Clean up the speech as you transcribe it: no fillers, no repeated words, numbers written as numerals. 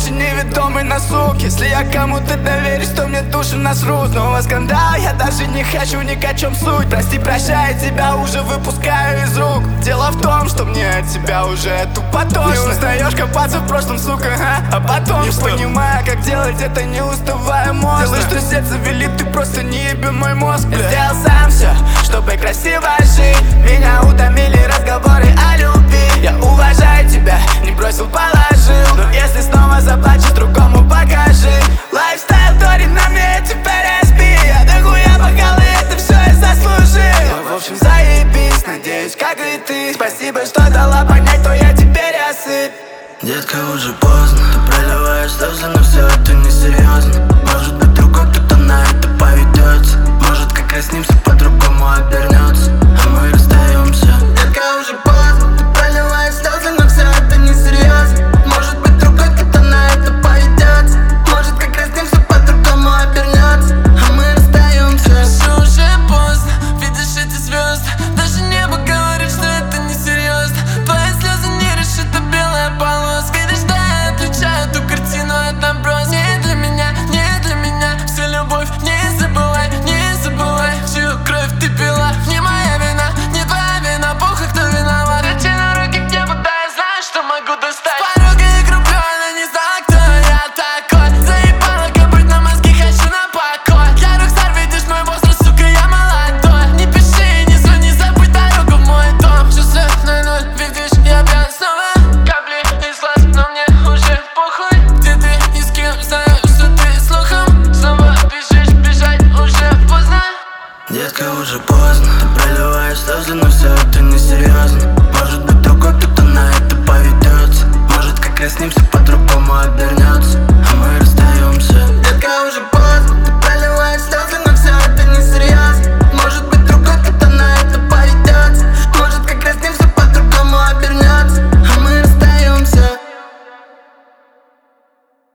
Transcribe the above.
больше неведомый на сук. Если я кому-то доверюсь, то мне душу насрут. Снова скандал, я даже не хочу ни о чем суть. Прости, прощай, тебя уже выпускаю из рук. Дело в том, что мне от тебя уже тупо тошно. Не устаешь копаться в прошлом, сука, а потом не понимая, как делать это, не уставая мозг. Делай, что сердце велит, ты просто не еби мой мозг. Я сделал сам все, чтобы красиво жить. Меня утомили разговоры о любви. Я уважаю тебя, не бросил, положил. Но если